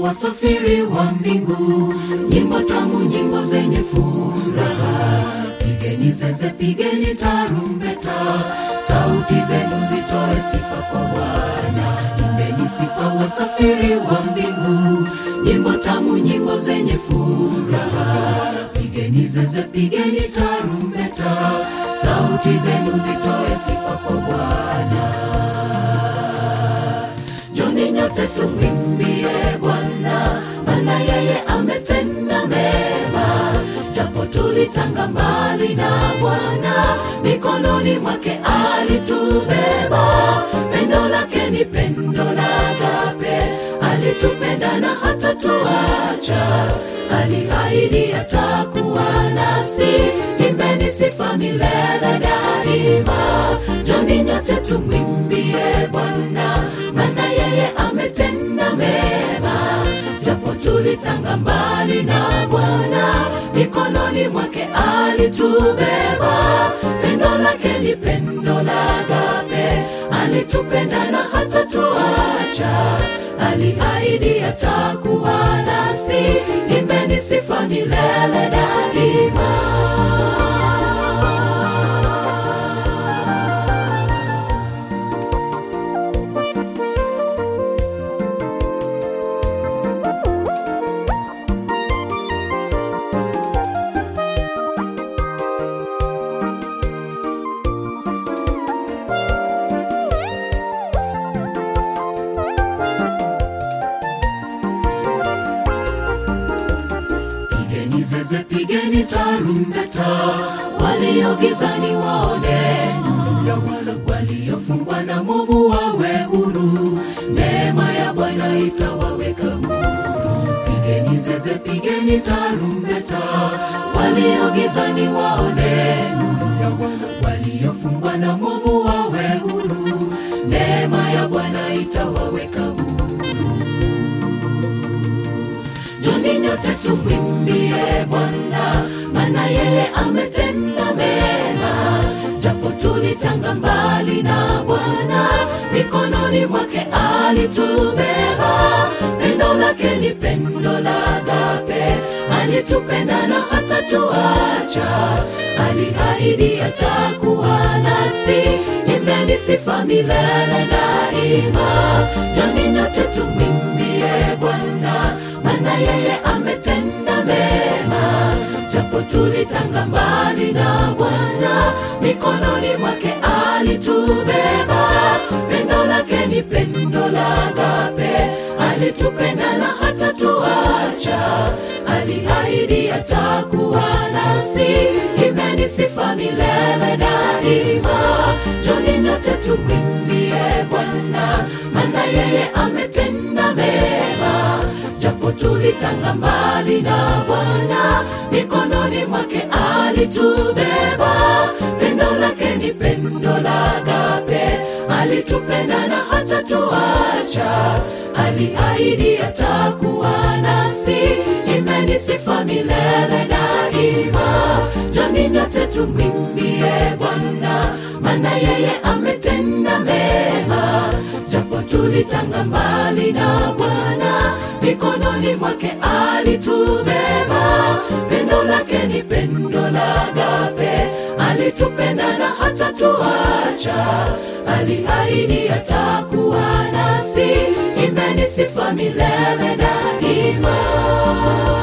wasafiri wa mbingu, nyimbo tamu, nyimbo zenye furaha. Pigeni zeze, pigeni tarumbeta, sauti zenu zitoe sifa kwa Bwana. Imbeni sifa wasafiri wa mbingu, nyimbo tamu, nyimbo zenye furaha. Pigeni zeze, pigeni tarumbeta, sauti zenu zitoe sifa kwa Bwana. Njoni nyote tumwimbie Bwana, maana yeye ametenda mema. Japo tulitanga mbali na Bwana, mikononi mwake alitubeba. Pendo lake ni pendo la agape, alitupenda na hata tuacha. Aliahidi atakuwa nasi, imbeni sifa milele daima. Njoni nyote tumwimbie Bwana, maana yeye ametenda mema. Japo tulitanga mbali na Bwana, mikononi mwake alitubeba. Pendo lake ni pendo la agape, alitupenda na hata tuacha. Aliahidi atakuwa nasi, imbeni sifa milele daima. Pigeni zeze, pigeni tarumbeta, walio gizani waone nuru ya Bwana. Waliofungwa na mwovu wawe huru, neema ya Bwana itawaweka huru. Pigeni zeze, pigeni tarumbeta, walio gizani waone nuru ya Bwana. Waliofungwa na mwovu wawe huru, neema ya Bwana itawaweka huru. Njoni nyote tumwimbie Bwana, maana yeye ametenda mema. Japo tulitanga mbali na Bwana, mikononi mwake alitubeba. Pendo lake ni pendo la agape, alitupenda na hata tuacha. Aliahidi atakuwa nasi, imbeni sifa milele daima. Njoni nyote tumwimbie Bwana, maana yeye ametenda mema. Japo tulitanga mbali na Bwana, mikononi mwake alitubeba. Pendo lake ni pendo la agape, alitupenda na hata tuacha. Aliahidi atakuwa nasi, imbeni sifa milele daima. Njoni nyote tumwimbie Bwana, maana yeye ametenda mema. Japo tulitanga mbali na Bwana, mikononi mwake alitubeba. Pendo lake ni pendo la agape, alitupenda na hata tuacha. Aliahidi atakuwa nasi, imbeni sifa milele daima. Njoni nyote tumwimbie Bwana, maana yeye ametenda mema. Japo tulitanga mbali na Bwana, mikononi mwake alitubeba. Pendo lake ni pendo la agape, alitupenda na hata tuacha. Aliahidi atakuwa nasi, imbeni sifa milele daima.